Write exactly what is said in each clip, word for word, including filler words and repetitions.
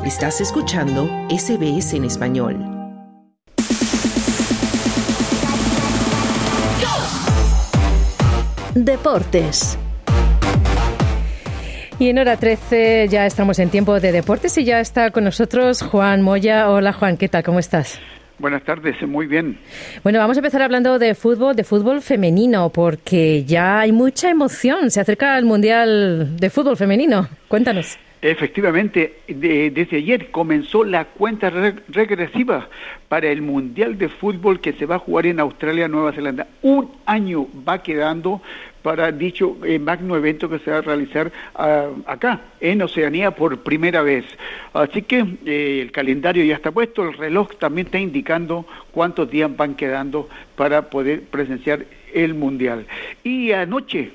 Estás escuchando S B S en español. Deportes. Y en hora trece ya estamos en tiempo de deportes y ya está con nosotros Juan Moya. Hola Juan, ¿qué tal? ¿Cómo estás? Buenas tardes, muy bien. Bueno, vamos a empezar hablando de fútbol, de fútbol femenino, porque ya hay mucha emoción. Se acerca el Mundial de Fútbol Femenino. Cuéntanos. Efectivamente, de, desde ayer comenzó la cuenta re- regresiva para el Mundial de Fútbol que se va a jugar en Australia, Nueva Zelanda. Un año va quedando para dicho eh, magno evento que se va a realizar uh, acá, en Oceanía, por primera vez. Así que eh, el calendario ya está puesto, el reloj también está indicando cuántos días van quedando para poder presenciar el Mundial. Y anoche,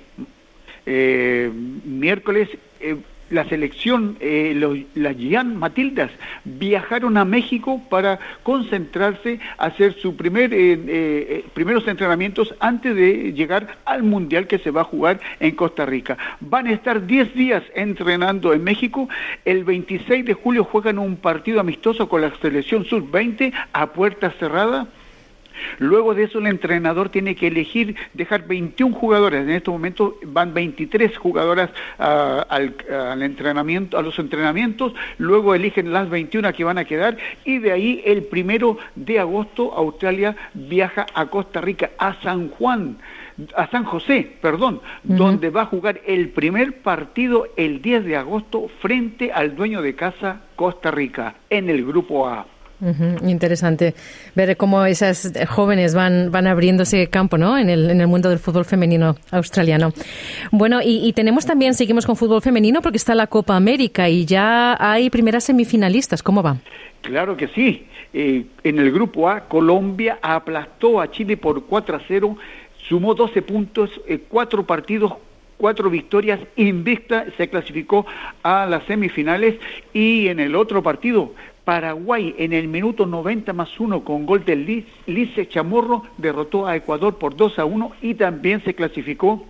eh, miércoles, eh, la selección, eh, los, las Gian Matildas, viajaron a México para concentrarse, hacer sus primer, eh, eh, primeros entrenamientos antes de llegar al Mundial que se va a jugar en Costa Rica. Van a estar diez días entrenando en México. El veintiséis de julio juegan un partido amistoso con la selección sub veinte a puerta cerrada. Luego de eso el entrenador tiene que elegir, dejar veintiún jugadores. En estos momentos van veintitrés jugadoras uh, al, al entrenamiento, a los entrenamientos. Luego eligen las veintiuna que van a quedar y de ahí el primero de agosto Australia viaja a Costa Rica, a San Juan, a San José, perdón, uh-huh. donde va a jugar el primer partido el diez de agosto frente al dueño de casa Costa Rica en el grupo A. Uh-huh. Interesante ver cómo esas jóvenes van van abriéndose campo, ¿no? En el en el mundo del fútbol femenino australiano. Bueno, y, y tenemos también, seguimos con fútbol femenino porque está la Copa América y ya hay primeras semifinalistas. ¿Cómo va? Claro que sí. Eh, en el grupo A, Colombia aplastó a Chile por cuatro a cero, sumó doce puntos, eh, cuatro partidos, cuatro victorias, invicta, se clasificó a las semifinales. Y en el otro partido, Paraguay en el minuto noventa más uno con gol de Lice Chamorro derrotó a Ecuador por dos a uno y también se clasificó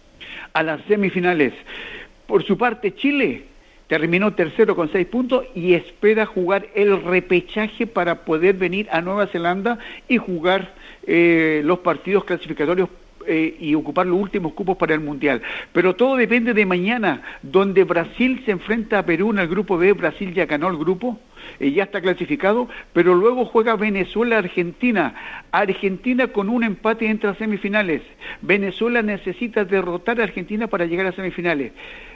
a las semifinales. Por su parte, Chile terminó tercero con seis puntos y espera jugar el repechaje para poder venir a Nueva Zelanda y jugar eh, los partidos clasificatorios Eh, y ocupar los últimos cupos para el Mundial. Pero todo depende de mañana, donde Brasil se enfrenta a Perú en el grupo B. Brasil ya ganó el grupo, eh, ya está clasificado, pero luego juega Venezuela-Argentina. Argentina con un empate entra a semifinales. Venezuela necesita derrotar a Argentina para llegar a semifinales.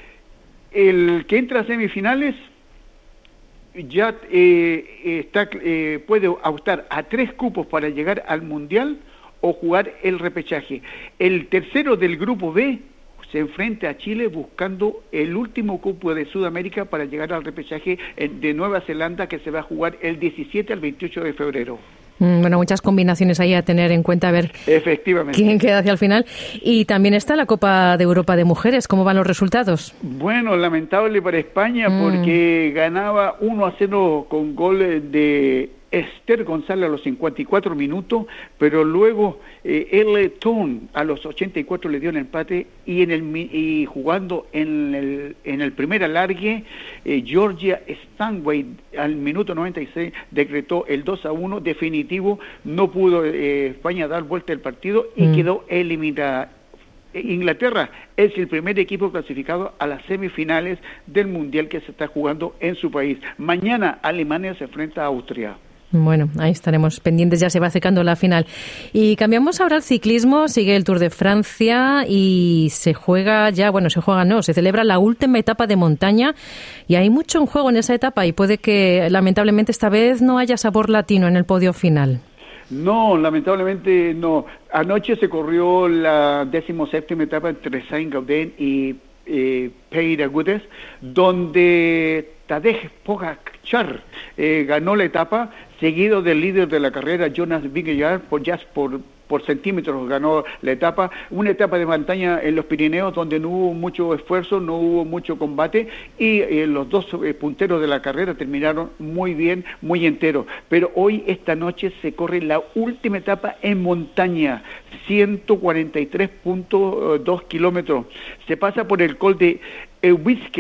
El que entra a semifinales ya eh, está, eh, puede optar a tres cupos para llegar al Mundial o jugar el repechaje. El tercero del grupo B se enfrenta a Chile buscando el último cupo de Sudamérica para llegar al repechaje de Nueva Zelanda que se va a jugar el diecisiete al veintiocho de febrero. Bueno, muchas combinaciones ahí a tener en cuenta, a ver Efectivamente. quién queda hacia el final. Y también está la Copa de Europa de Mujeres. ¿Cómo van los resultados? Bueno, lamentable para España mm. porque ganaba uno a cero con gol de Esther González a los cincuenta y cuatro minutos, pero luego eh, L. Town a los ochenta y cuatro le dio el empate y en el y jugando en el en el primer alargue eh, Georgia Stanway al minuto noventa y seis decretó el dos a uno definitivo. No pudo eh, España dar vuelta al partido y mm. quedó eliminada. Inglaterra es el primer equipo clasificado a las semifinales del Mundial que se está jugando en su país. Mañana Alemania se enfrenta a Austria. Bueno, ahí estaremos pendientes, ya se va acercando la final. Y cambiamos ahora al ciclismo, sigue el Tour de Francia y se juega ya, bueno, se juega no, se celebra la última etapa de montaña y hay mucho en juego en esa etapa y puede que lamentablemente esta vez no haya sabor latino en el podio final. No, lamentablemente no. Anoche se corrió la decimoséptima etapa entre Saint-Gaudens y eh, Pays-de-Gaudes, donde Tadej Pogačar eh, ganó la etapa, seguido del líder de la carrera, Jonas Vingegaard, por ya por, por centímetros ganó la etapa. Una etapa de montaña en los Pirineos donde no hubo mucho esfuerzo, no hubo mucho combate y eh, los dos eh, punteros de la carrera terminaron muy bien, muy enteros. Pero hoy, esta noche, se corre la última etapa en montaña, ciento cuarenta y tres punto dos kilómetros. Se pasa por el col de Eubisque,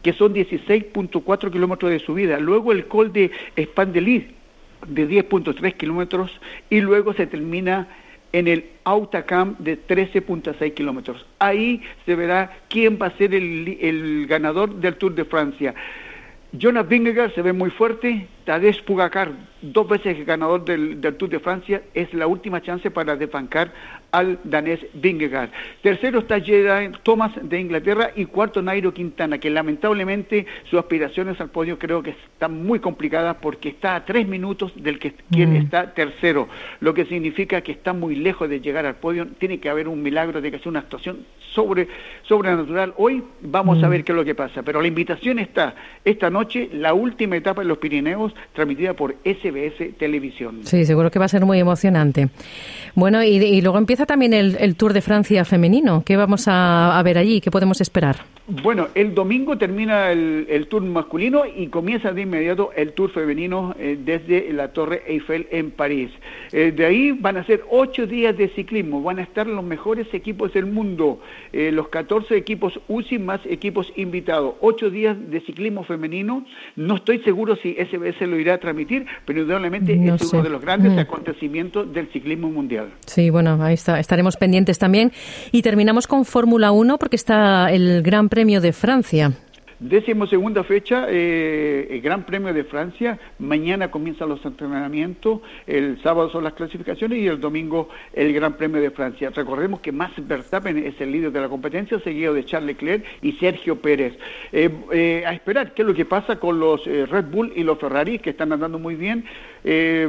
que son dieciséis punto cuatro kilómetros de subida, luego el Col de Espandelí, de diez punto tres kilómetros, y luego se termina en el Hautacam de trece punto seis kilómetros. Ahí se verá quién va a ser el, el ganador del Tour de Francia. Jonas Vingegaard se ve muy fuerte, Tadej Pogačar, dos veces ganador del, del Tour de Francia, es la última chance para desbancar al danés Vingegaard. Tercero está Geraint Thomas de Inglaterra y cuarto Nairo Quintana, que lamentablemente sus aspiraciones al podio creo que están muy complicadas porque está a tres minutos del que quien está tercero, lo que significa que está muy lejos de llegar al podio. Tiene que haber un milagro, de que hacer una actuación sobre, sobrenatural. Hoy vamos mm. a ver qué es lo que pasa, pero la invitación está esta noche, la última etapa en los Pirineos, transmitida por S B S Televisión. Sí, seguro que va a ser muy emocionante. Bueno, y, y luego empieza también el, el Tour de Francia femenino. ¿Qué vamos a, a ver allí? ¿Qué podemos esperar? Bueno, el domingo termina el, el Tour masculino y comienza de inmediato el Tour femenino eh, desde la Torre Eiffel en París. Eh, de ahí van a ser ocho días de ciclismo, van a estar los mejores equipos del mundo, eh, los catorce equipos U C I más equipos invitados, ocho días de ciclismo femenino. No estoy seguro si S B S lo irá a transmitir, pero indudablemente no es sé. uno de los grandes mm. acontecimientos del ciclismo mundial. Sí, bueno, ahí está, estaremos pendientes también. Y terminamos con Fórmula uno porque está el Gran Premio de Francia. Décimo segunda fecha, eh, el Gran Premio de Francia. Mañana comienzan los entrenamientos, el sábado son las clasificaciones y el domingo el Gran Premio de Francia. Recordemos que Max Verstappen es el líder de la competencia, seguido de Charles Leclerc y Sergio Pérez. Eh, eh, a esperar qué es lo que pasa con los eh, Red Bull y los Ferrari, que están andando muy bien, eh,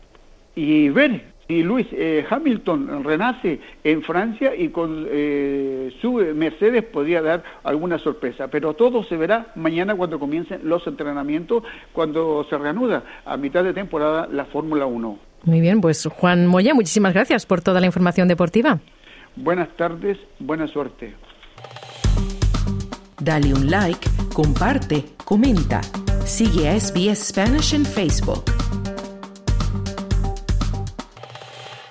y ver si Lewis eh, Hamilton renace en Francia y con eh, su Mercedes podría dar alguna sorpresa. Pero todo se verá mañana cuando comiencen los entrenamientos, cuando se reanuda a mitad de temporada la Fórmula uno. Muy bien, pues Juan Moya, muchísimas gracias por toda la información deportiva. Buenas tardes, buena suerte. Dale un like, comparte, comenta. Sigue a S B S Spanish en Facebook.